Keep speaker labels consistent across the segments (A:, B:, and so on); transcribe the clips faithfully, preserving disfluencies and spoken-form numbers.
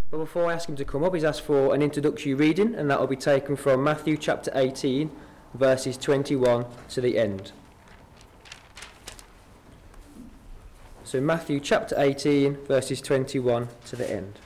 A: But before I ask him to come up, he's asked for an introductory reading, and that will be taken from Matthew chapter eighteen, verses twenty-one to the end. So Matthew chapter eighteen, verses twenty-one to the end.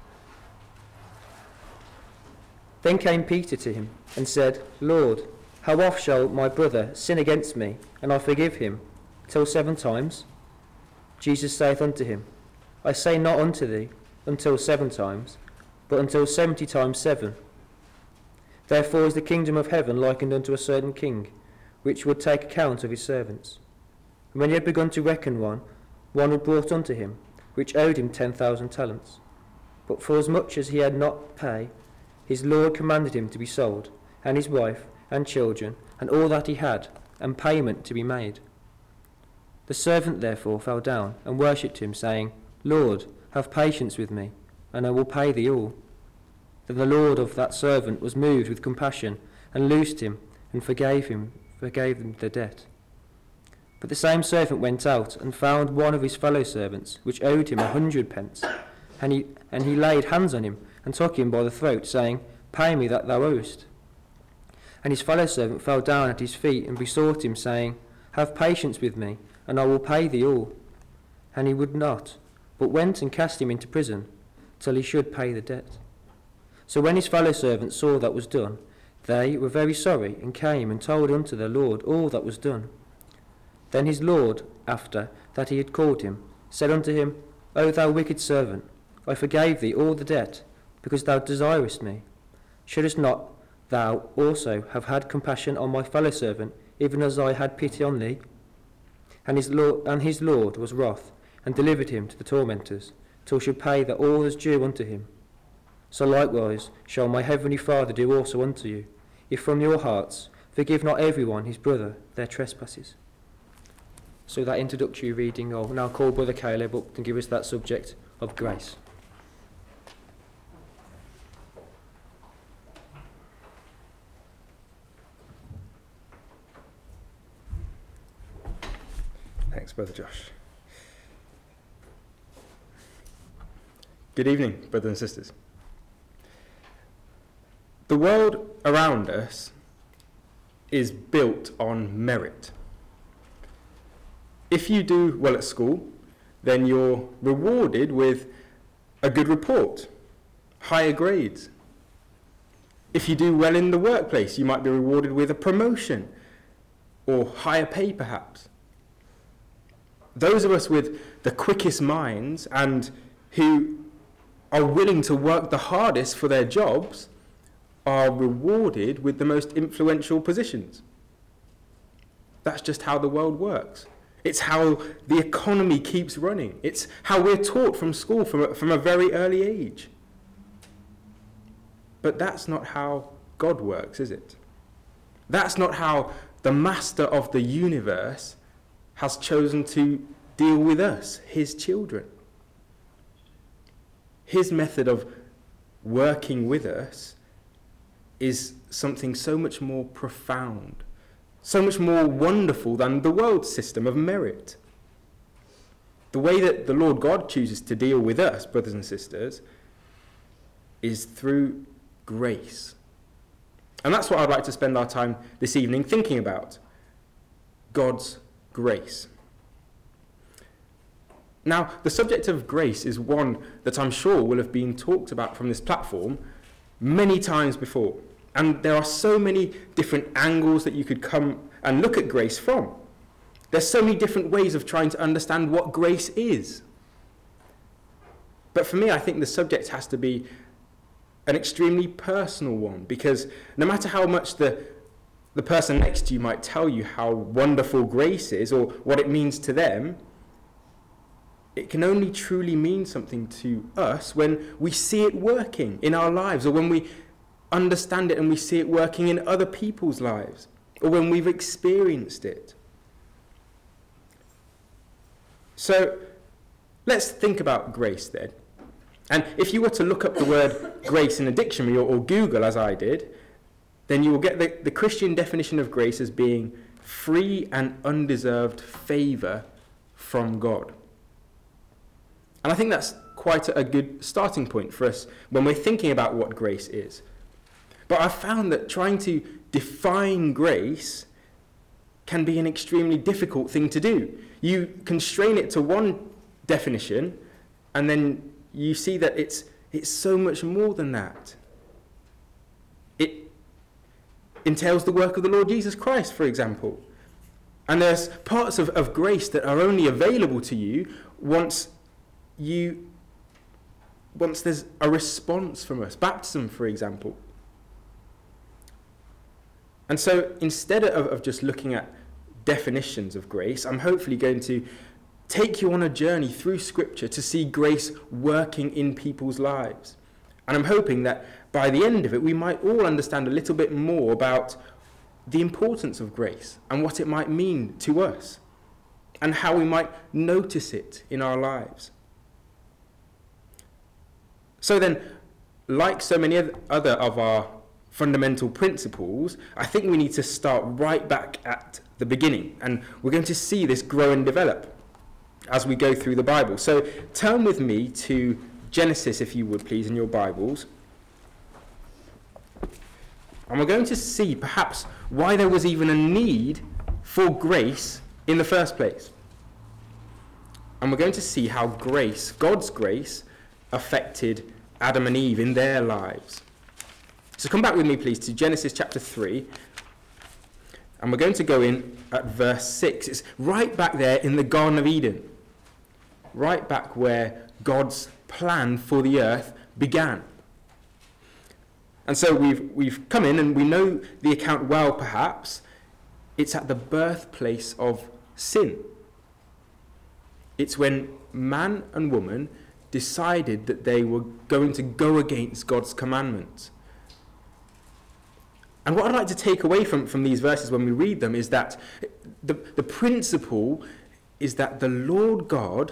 A: Then came Peter to him and said, Lord, how oft shall my brother sin against me, and I forgive him? Till seven times? Jesus saith unto him, I say not unto thee, until seven times, but until seventy times seven. Therefore is the kingdom of heaven likened unto a certain king, which would take account of his servants. And when he had begun to reckon one, one was brought unto him, which owed him ten thousand talents. But for as much as he had not pay, his lord commanded him to be sold, and his wife, and children, and all that he had, and payment to be made. The servant therefore fell down, and worshipped him, saying, Lord, have patience with me, and I will pay thee all. Then the lord of that servant was moved with compassion, and loosed him, and forgave him, forgave him the debt. But the same servant went out, and found one of his fellow servants, which owed him a hundred pence. And he, and he laid hands on him, and took him by the throat, saying, Pay me that thou owest. And his fellow servant fell down at his feet, and besought him, saying, Have patience with me, and I will pay thee all. And he would not, but went and cast him into prison, till he should pay the debt. So when his fellow servants saw that was done, they were very sorry, and came and told unto their lord all that was done. Then his lord, after that he had called him, said unto him, O thou wicked servant, I forgave thee all the debt, because thou desirest me. Shouldest not thou also have had compassion on my fellow servant, even as I had pity on thee? And his lord, and his lord was wroth, and delivered him to the tormentors, till should pay that all is due unto him. So likewise shall my heavenly Father do also unto you, if from your hearts forgive not every one his brother their trespasses. So that introductory reading, I'll now call Brother Caleb up to give us that subject of grace.
B: Thanks, Brother Josh. Good evening, brothers and sisters. The world around us is built on merit. If you do well at school, then you're rewarded with a good report, higher grades. If you do well in the workplace, you might be rewarded with a promotion or higher pay perhaps. Those of us with the quickest minds and who are willing to work the hardest for their jobs are rewarded with the most influential positions. That's just how the world works. It's how the economy keeps running. It's how we're taught from school from a, from a very early age. But that's not how God works, is it? That's not how the master of the universe has chosen to deal with us, his children. His method of working with us is something so much more profound, so much more wonderful than the world's system of merit. The way that the Lord God chooses to deal with us, brothers and sisters, is through grace. And that's what I'd like to spend our time this evening thinking about. God's grace. Now, the subject of grace is one that I'm sure will have been talked about from this platform many times before. And there are so many different angles that you could come and look at grace from. There's so many different ways of trying to understand what grace is. But for me, I think the subject has to be an extremely personal one, because no matter how much the, the person next to you might tell you how wonderful grace is or what it means to them, it can only truly mean something to us when we see it working in our lives, or when we understand it and we see it working in other people's lives, or when we've experienced it. So let's think about grace then. And if you were to look up the word grace in a dictionary, or, or Google as I did, then you will get the, the Christian definition of grace as being free and undeserved favour from God. And I think that's quite quite a good starting point for us when we're thinking about what grace is. But I've found that trying to define grace can be an extremely difficult thing to do. You constrain it to one definition, and then you see that it's it's so much more than that. It entails the work of the Lord Jesus Christ, for example. And there's parts of, of grace that are only available to you once you once there's a response from us. Baptism, for example. And so instead of, of just looking at definitions of grace, I'm hopefully going to take you on a journey through Scripture to see grace working in people's lives. And I'm hoping that by the end of it, we might all understand a little bit more about the importance of grace and what it might mean to us and how we might notice it in our lives. So then, like so many other of our fundamental principles, I think we need to start right back at the beginning, and we're going to see this grow and develop as we go through the Bible. So turn with me to Genesis, if you would please, in your Bibles. And we're going to see perhaps why there was even a need for grace in the first place. And we're going to see how grace, God's grace, affected Adam and Eve in their lives. So come back with me, please, to Genesis chapter three. And we're going to go in at verse six. It's right back there in the Garden of Eden. Right back where God's plan for the earth began. And so we've we've come in and we know the account well, perhaps. It's at the birthplace of sin. It's when man and woman decided that they were going to go against God's commandments. And what I'd like to take away from, from these verses when we read them is that the, the principle is that the Lord God,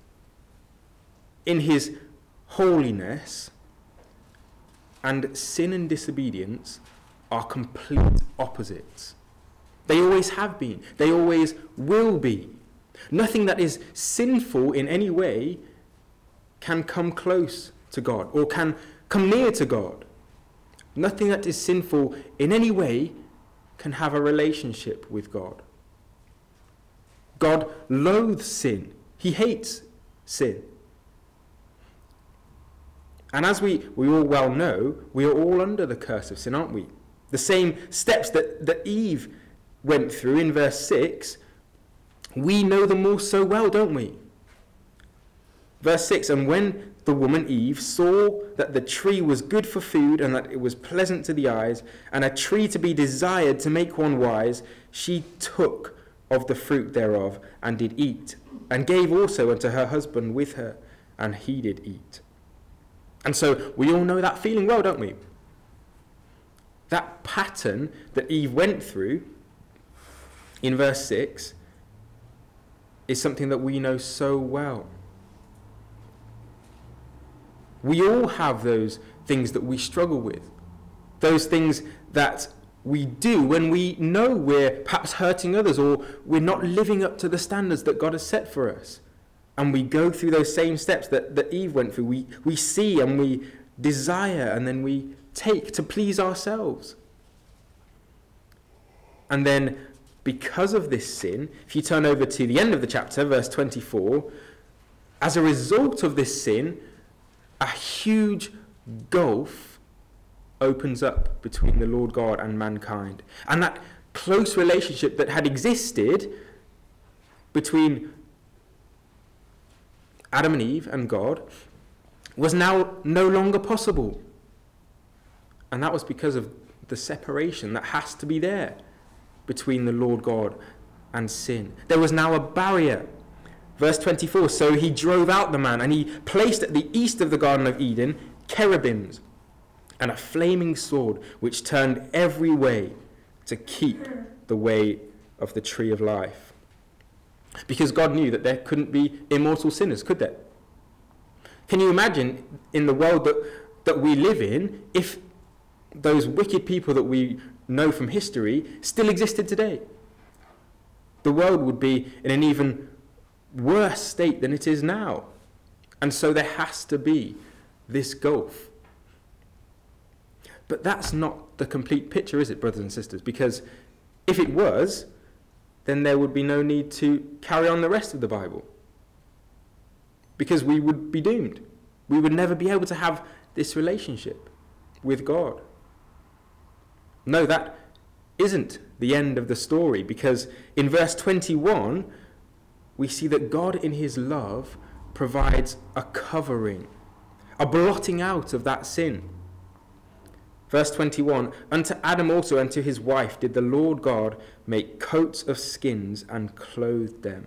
B: in his holiness, and sin and disobedience are complete opposites. They always have been. They always will be. Nothing that is sinful in any way can come close to God or can come near to God. Nothing that is sinful in any way can have a relationship with God. God loathes sin. He hates sin. And as we, we all well know, we are all under the curse of sin, aren't we? The same steps that, that Eve went through in verse six, we know them all so well, don't we? Verse six, and when the woman Eve saw that the tree was good for food and that it was pleasant to the eyes, and a tree to be desired to make one wise, she took of the fruit thereof and did eat, and gave also unto her husband with her, and he did eat. And so we all know that feeling well, don't we? That pattern that Eve went through in verse six is something that we know so well. We all have those things that we struggle with. Those things that we do when we know we're perhaps hurting others or we're not living up to the standards that God has set for us. And we go through those same steps that, that Eve went through. We, we see and we desire and then we take to please ourselves. And then because of this sin, if you turn over to the end of the chapter, verse twenty-four, as a result of this sin, a huge gulf opens up between the Lord God and mankind. And that close relationship that had existed between Adam and Eve and God was now no longer possible. And that was because of the separation that has to be there between the Lord God and sin. There was now a barrier. Verse twenty-four, so he drove out the man, and he placed at the east of the Garden of Eden cherubims and a flaming sword which turned every way to keep the way of the tree of life. Because God knew that there couldn't be immortal sinners, could there? Can you imagine in the world that, that we live in if those wicked people that we know from history still existed today? The world would be in an even worse state than it is now. And so there has to be this gulf. But that's not the complete picture, is it, brothers and sisters? Because if it was, then there would be no need to carry on the rest of the Bible. Because we would be doomed. We would never be able to have this relationship with God. No, that isn't the end of the story, because in verse twenty-one, we see that God in his love provides a covering, a blotting out of that sin. Verse twenty-one, unto Adam also and to his wife did the Lord God make coats of skins and clothed them.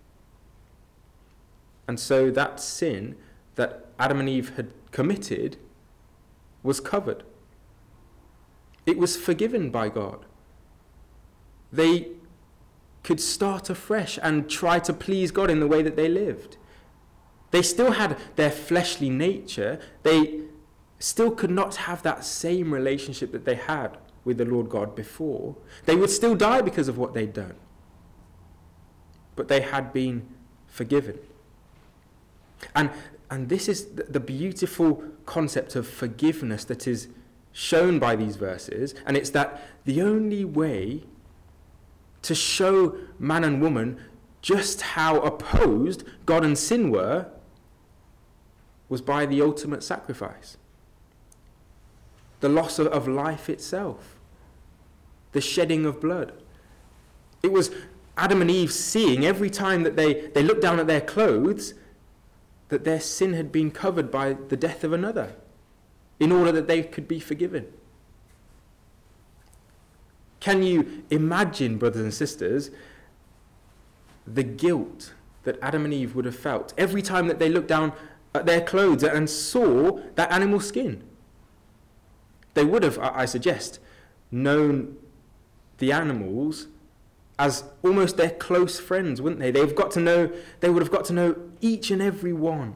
B: And so that sin that Adam and Eve had committed was covered. It was forgiven by God. They could start afresh and try to please God in the way that they lived. They still had their fleshly nature. They still could not have that same relationship that they had with the Lord God before. They would still die because of what they'd done. But they had been forgiven. And, and this is the, the beautiful concept of forgiveness that is shown by these verses. And it's that the only way to show man and woman just how opposed God and sin were was by the ultimate sacrifice. The loss of, of life itself. The shedding of blood. It was Adam and Eve seeing every time that they, they looked down at their clothes that their sin had been covered by the death of another in order that they could be forgiven. Can you imagine, brothers and sisters, the guilt that Adam and Eve would have felt every time that they looked down at their clothes and saw that animal skin? They would have, I suggest, known the animals as almost their close friends, wouldn't they? They've got to know, they would have got to know each and every one.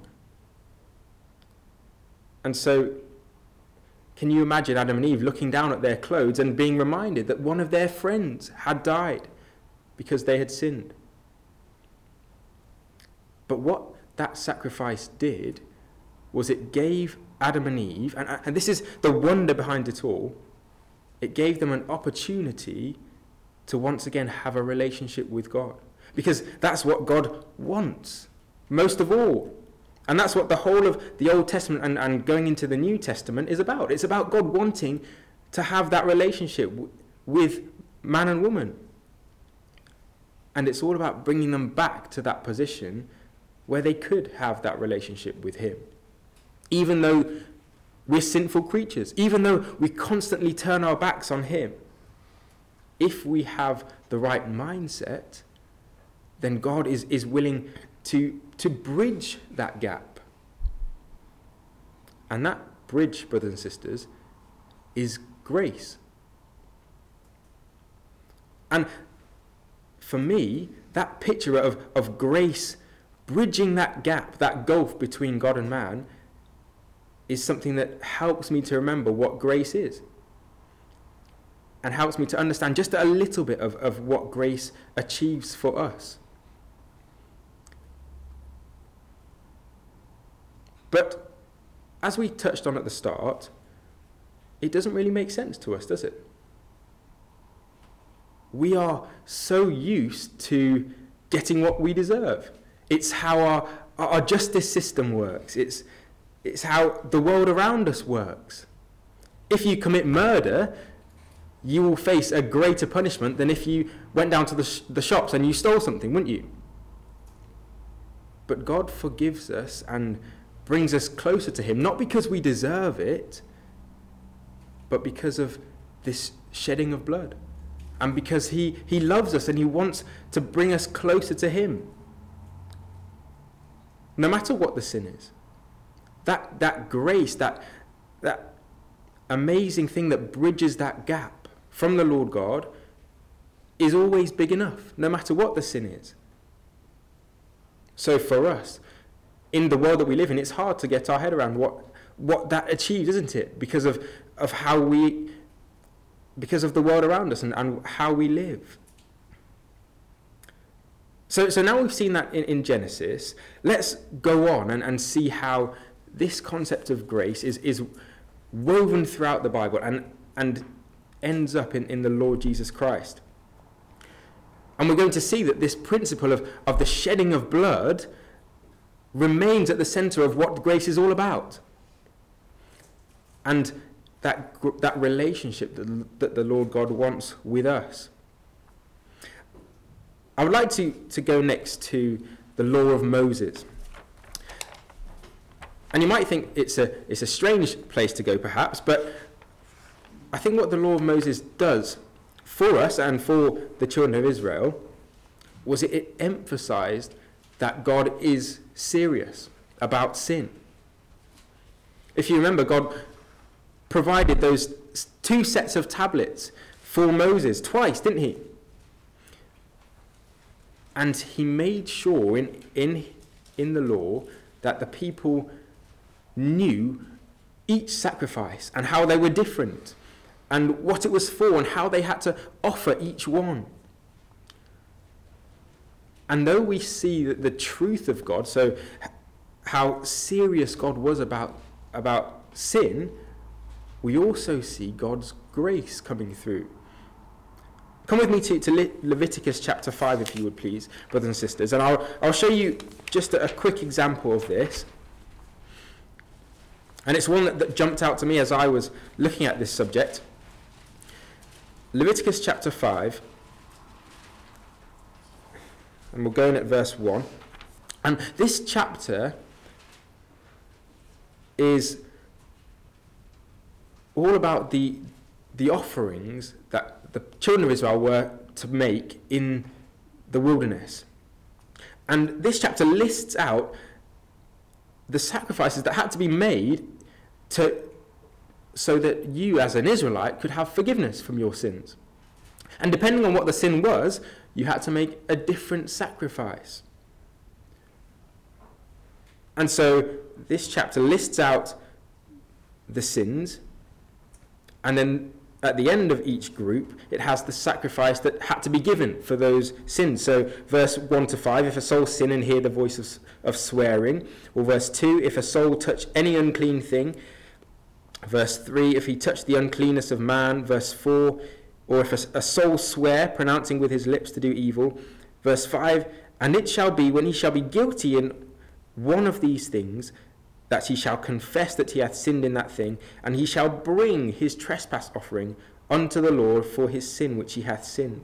B: And so, can you imagine Adam and Eve looking down at their clothes and being reminded that one of their friends had died because they had sinned? But what that sacrifice did was it gave Adam and Eve, and, and this is the wonder behind it all, it gave them an opportunity to once again have a relationship with God. Because that's what God wants, most of all. And that's what the whole of the Old Testament and, and going into the New Testament is about. It's about God wanting to have that relationship w- with man and woman. And it's all about bringing them back to that position where they could have that relationship with him. Even though we're sinful creatures, even though we constantly turn our backs on him, if we have the right mindset, then God is, is willing to, to bridge that gap. And that bridge, brothers and sisters, is grace. And for me, that picture of, of grace bridging that gap, that gulf between God and man, is something that helps me to remember what grace is. And helps me to understand just a little bit of, of what grace achieves for us. But as we touched on at the start, it doesn't really make sense to us, does it? We are so used to getting what we deserve. It's how our, our justice system works. It's, it's how the world around us works. If you commit murder, you will face a greater punishment than if you went down to the, sh- the shops and you stole something, wouldn't you? But God forgives us and brings us closer to him, not because we deserve it, but because of this shedding of blood. And because he, he loves us and he wants to bring us closer to him. No matter what the sin is. That, that grace, that, that amazing thing that bridges that gap from the Lord God is always big enough, no matter what the sin is. So for us, in the world that we live in, it's hard to get our head around what, what that achieves, isn't it? Because of, of how we, because of the world around us and, and how we live. So, so now we've seen that in, in Genesis. Let's go on and, and see how this concept of grace is, is woven throughout the Bible and, and ends up in, in the Lord Jesus Christ. And we're going to see that this principle of, of the shedding of blood remains at the center of what grace is all about. And that, that relationship that, that the Lord God wants with us. I would like to, to go next to the law of Moses. And you might think it's a, it's a strange place to go perhaps, but I think what the law of Moses does for us and for the children of Israel was it, it emphasized that God is serious about sin. If you remember, God provided those two sets of tablets for Moses twice, didn't he? And he made sure in, in, in the law that the people knew each sacrifice and how they were different and what it was for and how they had to offer each one. And though we see that the truth of God, so how serious God was about, about sin, we also see God's grace coming through. Come with me to, to Le- Leviticus chapter five, if you would please, brothers and sisters, and I'll, I'll show you just a, a quick example of this. And it's one that, that jumped out to me as I was looking at this subject. Leviticus chapter five, and we'll go in at verse one. And this chapter is all about the, the offerings that the children of Israel were to make in the wilderness. And this chapter lists out the sacrifices that had to be made to, so that you as an Israelite could have forgiveness from your sins. And depending on what the sin was, you had to make a different sacrifice. And so this chapter lists out the sins, and then at the end of each group, it has the sacrifice that had to be given for those sins. So verse one to five, if a soul sin and hear the voice of, of swearing. Or verse two, if a soul touch any unclean thing. Verse three, if he touch the uncleanness of man. Verse four, or if a, a soul swear, pronouncing with his lips to do evil. Verse five, and it shall be when he shall be guilty in one of these things, that he shall confess that he hath sinned in that thing, and he shall bring his trespass offering unto the Lord for his sin which he hath sinned.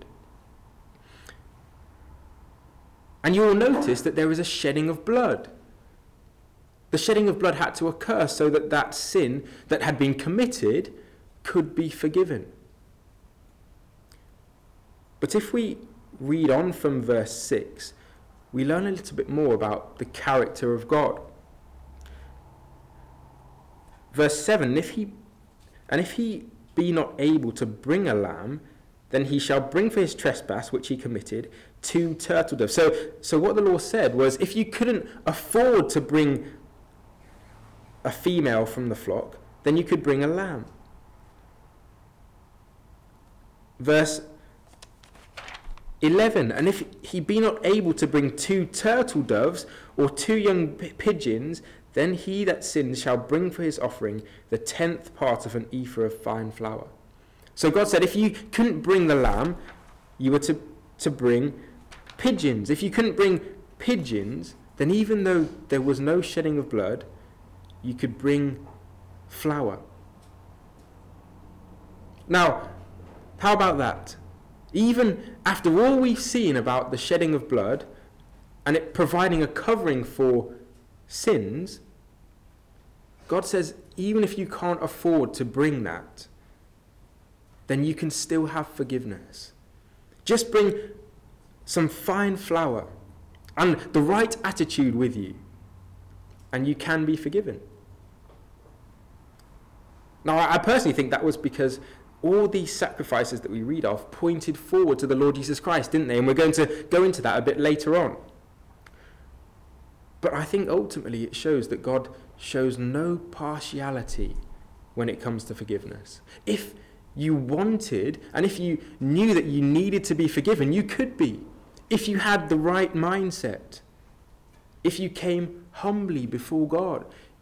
B: And you will notice that there is a shedding of blood. The shedding of blood had to occur so that that sin that had been committed could be forgiven. But if we read on from verse six, we learn a little bit more about the character of God. Verse seven, if he, and if he be not able to bring a lamb, then he shall bring for his trespass which he committed two turtle doves. So, so what the law said was, if you couldn't afford to bring a female from the flock, then you could bring a lamb. Verse eleven, and if he be not able to bring two turtle doves or two young p- pigeons, then he that sins shall bring for his offering the tenth part of an ephah of fine flour. So God said, if you couldn't bring the lamb, you were to, to bring pigeons. If you couldn't bring pigeons, then even though there was no shedding of blood, you could bring flour. Now, how about that? Even after all we've seen about the shedding of blood and it providing a covering for sins, God says, even if you can't afford to bring that, then you can still have forgiveness. Just bring some fine flour and the right attitude with you, and you can be forgiven. Now, I personally think that was because all these sacrifices that we read of pointed forward to the Lord Jesus Christ, didn't they? And we're going to go into that a bit later on. But I think ultimately it shows that God shows no partiality when it comes to forgiveness. If you wanted, and if you knew that you needed to be forgiven, you could be. if you had the right mindset, if you came humbly before God,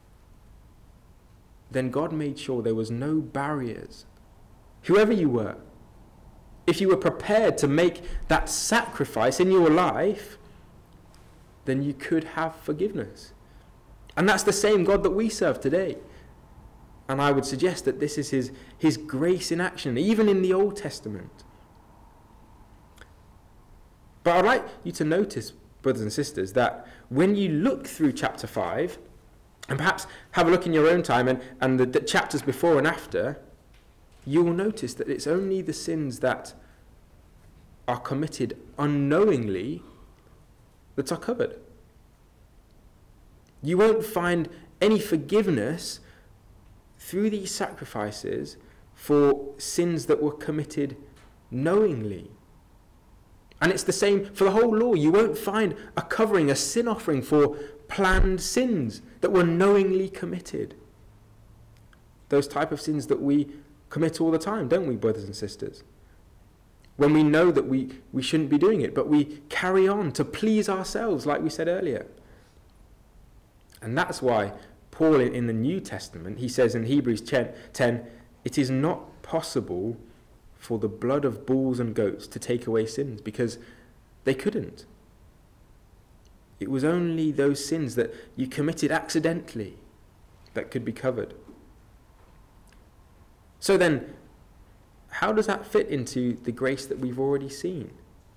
B: then God made sure there was no barriers. Whoever you were, if you were prepared to make that sacrifice in your life, then you could have forgiveness. And that's the same God that we serve today. And I would suggest that this is his, his grace in action, even in the Old Testament. But I'd like you to notice, brothers and sisters, that when you look through chapter five, and perhaps have a look in your own time and, and the, the chapters before and after, you will notice that it's only the sins that are committed unknowingly that are covered. You won't find any forgiveness through these sacrifices for sins that were committed knowingly. And it's the same for the whole law. You won't find a covering, a sin offering for planned sins that were knowingly committed. Those type of sins that we commit all the time, don't we, brothers and sisters? When we know that we, we shouldn't be doing it, but we carry on to please ourselves, like we said earlier. And that's why Paul in, in the New Testament, he says in Hebrews ten, it is not possible for the blood of bulls and goats to take away sins, because they couldn't. It was only those sins that you committed accidentally that could be covered. So then, how does that fit into the grace that we've already seen?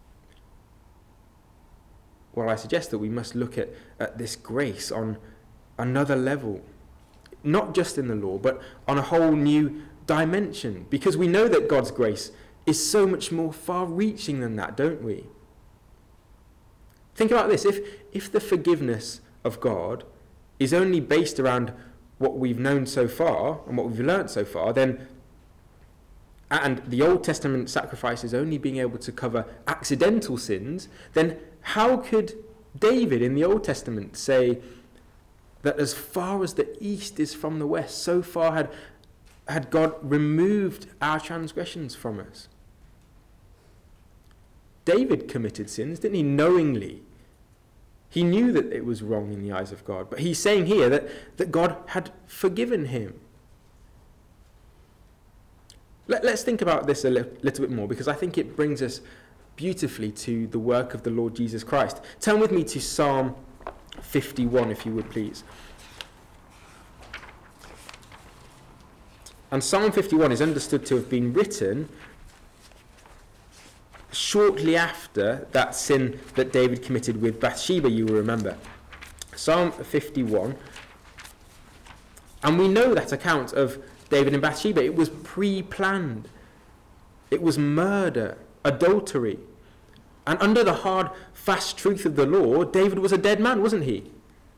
B: Well, I suggest that we must look at, at this grace on another level, not just in the law, but on a whole new dimension, because we know that God's grace is so much more far-reaching than that, don't we? Think about this. If, if the forgiveness of God is only based around what we've known so far and what we've learnt so far, then, and the Old Testament sacrifices only being able to cover accidental sins, then how could David in the Old Testament say that as far as the east is from the west, so far had, had God removed our transgressions from us? David committed sins, didn't he, knowingly? He knew that it was wrong in the eyes of God, but he's saying here that, that God had forgiven him. Let, let's think about this a li- little bit more, because I think it brings us beautifully to the work of the Lord Jesus Christ. Turn with me to Psalm fifty-one, if you would, please. And Psalm fifty-one is understood to have been written shortly after that sin that David committed with Bathsheba, you will remember. Psalm fifty-one. And we know that account of David and Bathsheba. It was pre-planned. It was murder, adultery. And under the hard, fast truth of the law, David was a dead man, wasn't he?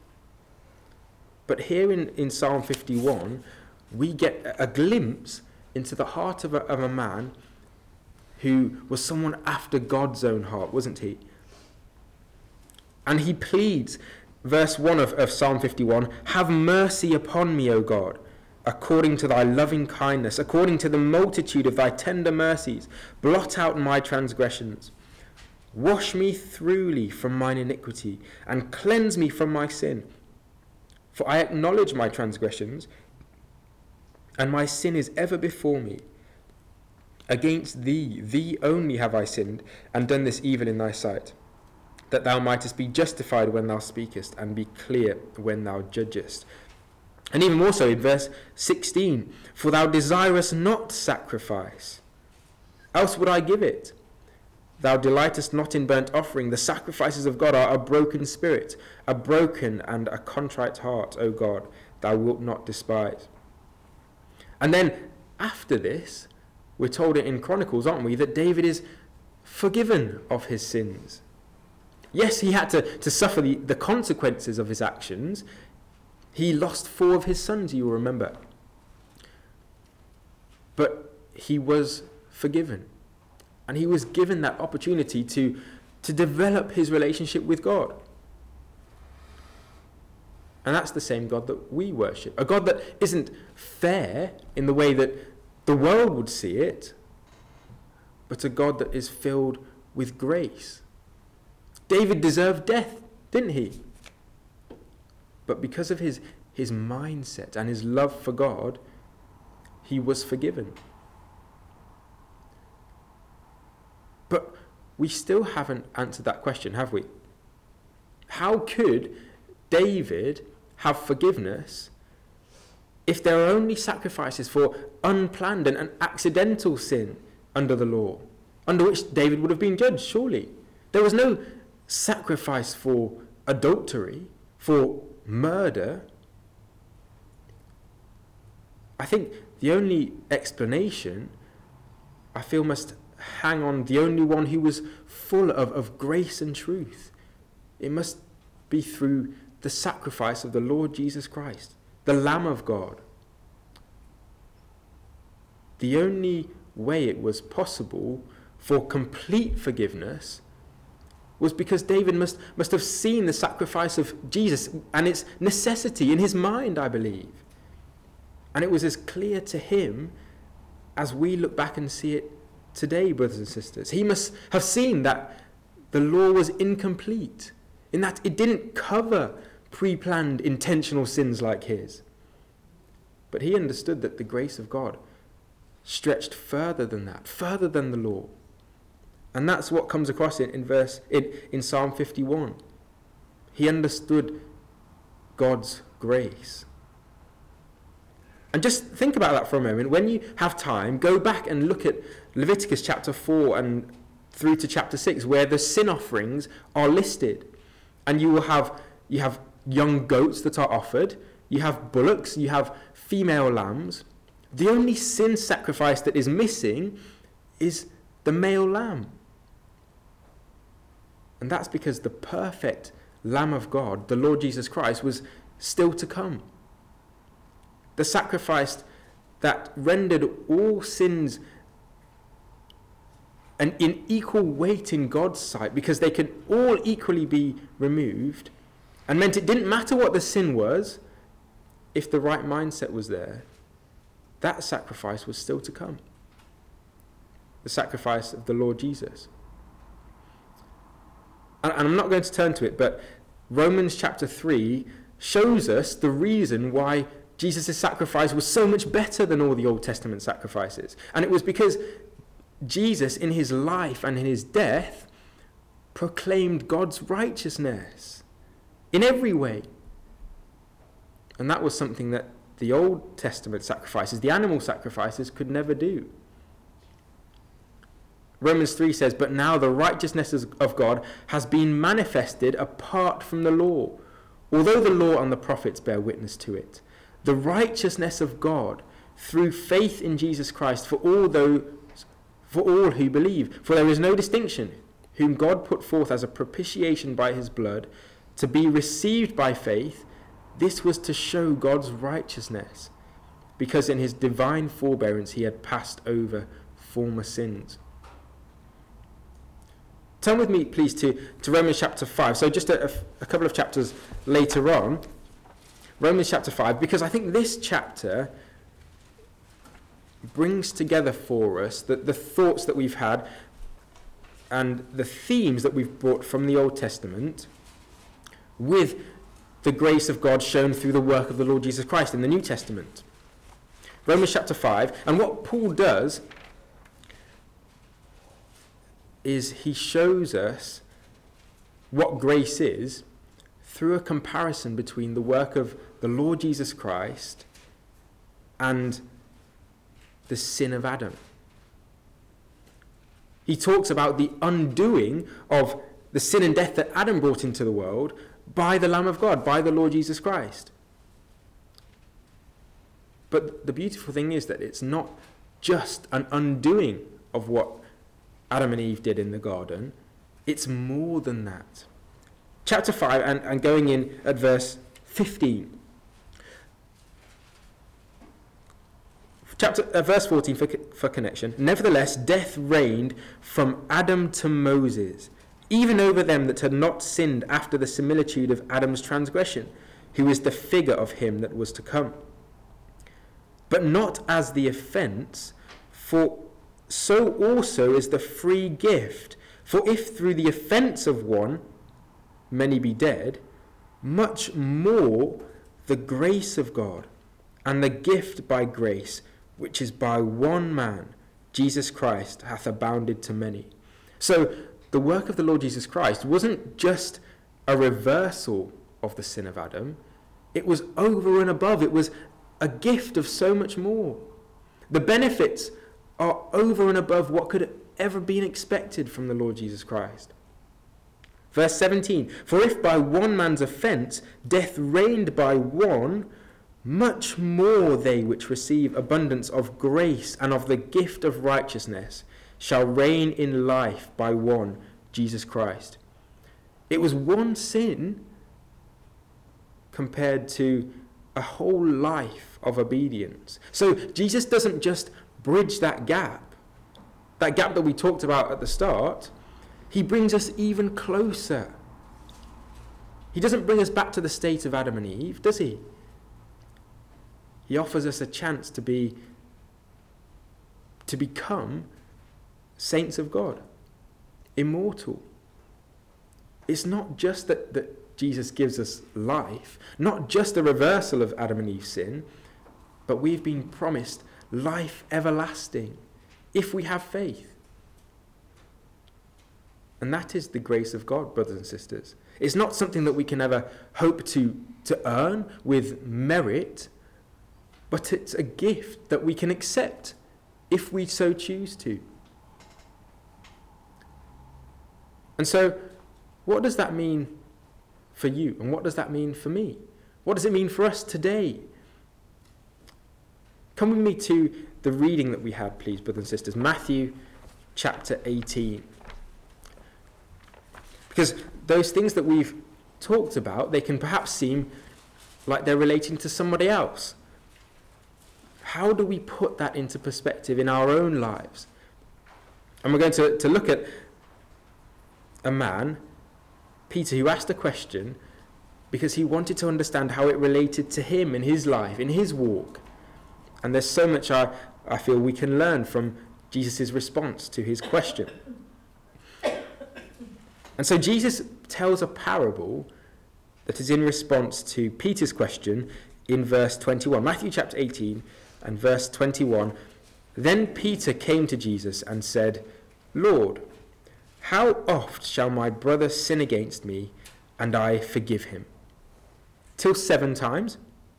B: But here in, in Psalm fifty-one, we get a glimpse into the heart of a, of a man who was someone after God's own heart, wasn't he? And he pleads, verse one of, of Psalm fifty-one, "Have mercy upon me, O God, according to thy loving kindness, according to the multitude of thy tender mercies. Blot out my transgressions. Wash me thoroughly from mine iniquity, and cleanse me from my sin. For I acknowledge my transgressions, and my sin is ever before me. Against thee, thee only have I sinned, and done this evil in thy sight, that thou mightest be justified when thou speakest, and be clear when thou judgest." And even more so in verse sixteen, "For thou desirest not sacrifice, else would I give it. Thou delightest not in burnt offering. The sacrifices of God are a broken spirit, a broken and a contrite heart, O God, thou wilt not despise." And then after this, we're told in Chronicles, aren't we, that David is forgiven of his sins. Yes, he had to, to suffer the, the consequences of his actions. He lost four of his sons, you will remember. But he was forgiven. And he was given that opportunity to, to develop his relationship with God. And that's the same God that we worship. A God that isn't fair in the way that the world would see it, but a God that is filled with grace. David deserved death, didn't he? But because of his, his mindset and his love for God, he was forgiven. But we still haven't answered that question, have we? How could David have forgiveness if there are only sacrifices for unplanned and, and accidental sin under the law, under which David would have been judged, surely? There was no sacrifice for adultery, for murder. I think the only explanation, I feel, must hang on the only one who was full of, of grace and truth. It must be through the sacrifice of the Lord Jesus Christ, the Lamb of God. The only way it was possible for complete forgiveness was because David must, must have seen the sacrifice of Jesus and its necessity in his mind, I believe. And it was as clear to him as we look back and see it today, brothers and sisters. He must have seen that the law was incomplete, in that it didn't cover pre-planned intentional sins like his. But he understood that the grace of God stretched further than that, further than the law. And that's what comes across in, in verse in, in Psalm fifty-one. He understood God's grace. And just think about that for a moment. When you have time, go back and look at Leviticus chapter four and through to chapter six, where the sin offerings are listed. And you will have you have young goats that are offered, you have bullocks, you have female lambs. The only sin sacrifice that is missing is the male lamb. And that's because the perfect Lamb of God, the Lord Jesus Christ, was still to come. The sacrifice that rendered all sins and in equal weight in God's sight, because they could all equally be removed, and meant it didn't matter what the sin was, if the right mindset was there, that sacrifice was still to come. The sacrifice of the Lord Jesus. And, and I'm not going to turn to it, but Romans chapter three shows us the reason why Jesus' sacrifice was so much better than all the Old Testament sacrifices. And it was because Jesus, in his life and in his death, proclaimed God's righteousness in every way. And that was something that the Old Testament sacrifices, the animal sacrifices, could never do. Romans three says, "But now the righteousness of God has been manifested apart from the law, although the law and the prophets bear witness to it. The righteousness of God through faith in Jesus Christ for all those, for all who believe. For there is no distinction, whom God put forth as a propitiation by his blood, to be received by faith. This was to show God's righteousness, because in his divine forbearance he had passed over former sins." Turn with me, please, to, to Romans chapter five. So just a, a couple of chapters later on, Romans chapter five, because I think this chapter brings together for us the, the thoughts that we've had and the themes that we've brought from the Old Testament with the grace of God shown through the work of the Lord Jesus Christ in the New Testament. Romans chapter five, and what Paul does is he shows us what grace is through a comparison between the work of the Lord Jesus Christ and the sin of Adam. He talks about the undoing of the sin and death that Adam brought into the world by the Lamb of God, by the Lord Jesus Christ. But the beautiful thing is that it's not just an undoing of what Adam and Eve did in the garden. It's more than that. Chapter five, and, and going in at verse fifteen. Chapter, uh, verse fourteen for, for connection. "Nevertheless, death reigned from Adam to Moses, even over them that had not sinned after the similitude of Adam's transgression, who is the figure of him that was to come. But not as the offence, for so also is the free gift. For if through the offence of one many be dead, much more the grace of God and the gift by grace, which is by one man, Jesus Christ, hath abounded to many. So the work of the Lord Jesus Christ wasn't just a reversal of the sin of Adam. It was over and above. It was a gift of so much more. The benefits are over and above what could have ever been expected from the Lord Jesus Christ. Verse seventeen, for if by one man's offence death reigned by one, much more they which receive abundance of grace and of the gift of righteousness shall reign in life by one, Jesus Christ. It was one sin compared to a whole life of obedience. So Jesus doesn't just bridge that gap, that gap that we talked about at the start. He brings us even closer. He doesn't bring us back to the state of Adam and Eve, does he? He offers us a chance to be, to become saints of God, immortal. It's not just that, that Jesus gives us life, not just a reversal of Adam and Eve's sin, but we've been promised life everlasting if we have faith. And that is the grace of God, brothers and sisters. It's not something that we can ever hope to, to earn with merit, but it's a gift that we can accept if we so choose to. And so, what does that mean for you? And what does that mean for me? What does it mean for us today? Come with me to the reading that we had, please, brothers and sisters. Matthew chapter eighteen. Because those things that we've talked about, they can perhaps seem like they're relating to somebody else. How do we put that into perspective in our own lives? And we're going to, to look at a man, Peter, who asked a question because he wanted to understand how it related to him in his life, in his walk. And there's so much I, I feel we can learn from Jesus' response to his question. And so Jesus tells a parable that is in response to Peter's question in verse twenty-one. Matthew chapter eighteen and verse twenty-one. Then Peter came to Jesus and said, Lord, how oft shall my brother sin against me and I forgive him? Till seven times?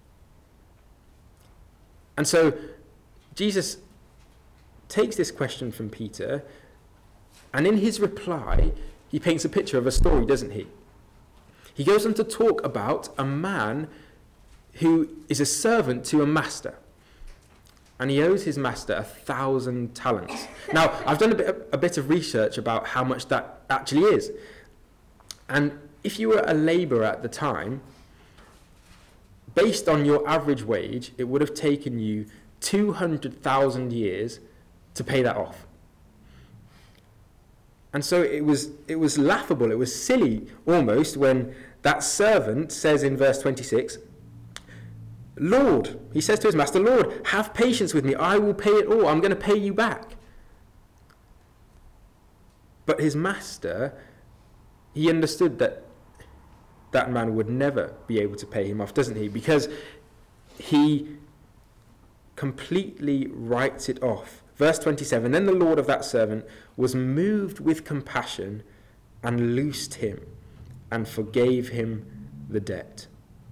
B: And so Jesus takes this question from Peter, and in his reply, he paints a picture of a story, doesn't he? He goes on to talk about a man who is a servant to a master. And he owes his master a thousand talents. Now, I've done a bit, a bit of research about how much that actually is. And if you were a labourer at the time, based on your average wage, it would have taken you two hundred thousand years to pay that off. And so it was it was laughable, it was silly almost when that servant says in verse twenty-six, Lord, he says to his master, Lord, have patience with me, I will pay it all, I'm going to pay you back. But his master, he understood that that man would never be able to pay him off, doesn't he? Because he completely writes it off. Verse twenty-seven, then the Lord of that servant was moved with compassion and loosed him and forgave him the debt.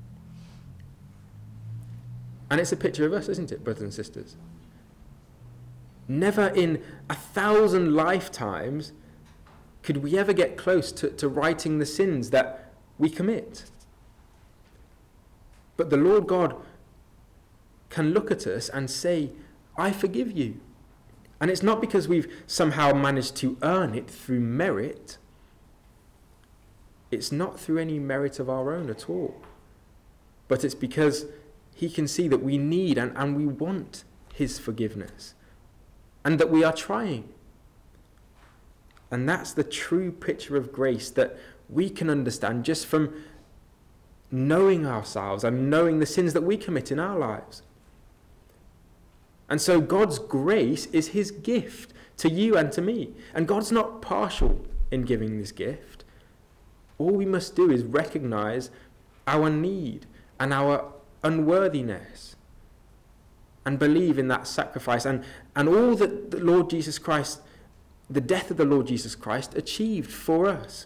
B: And it's a picture of us, isn't it, brothers and sisters? Never in a thousand lifetimes could we ever get close to, to righting the sins that we commit. But the Lord God can look at us and say, I forgive you. And it's not because we've somehow managed to earn it through merit. It's not through any merit of our own at all. But it's because he can see that we need and, and we want his forgiveness. And that we are trying. And that's the true picture of grace that we can understand just from knowing ourselves and knowing the sins that we commit in our lives. And so God's grace is his gift to you and to me. And God's not partial in giving this gift. All we must do is recognize our need and our unworthiness and believe in that sacrifice and, and all that the Lord Jesus Christ, the death of the Lord Jesus Christ achieved for us.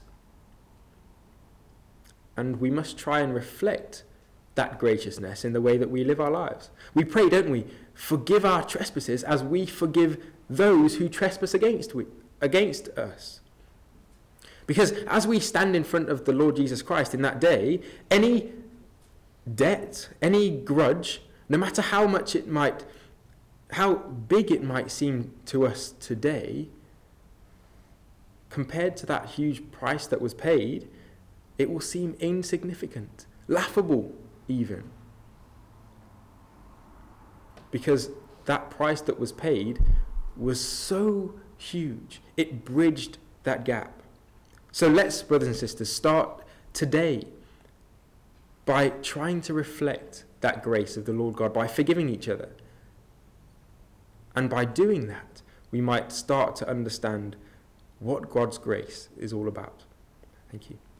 B: And we must try and reflect that graciousness in the way that we live our lives. We pray, don't we? Forgive our trespasses as we forgive those who trespass against we, against us. Because as we stand in front of the Lord Jesus Christ in that day, any debt, any grudge, no matter how much it might, how big it might seem to us today, compared to that huge price that was paid, it will seem insignificant, laughable even. Because that price that was paid was so huge, it bridged that gap. So let's, brothers and sisters, start today by trying to reflect that grace of the Lord God, by forgiving each other. And by doing that, we might start to understand what God's grace is all about. Thank you.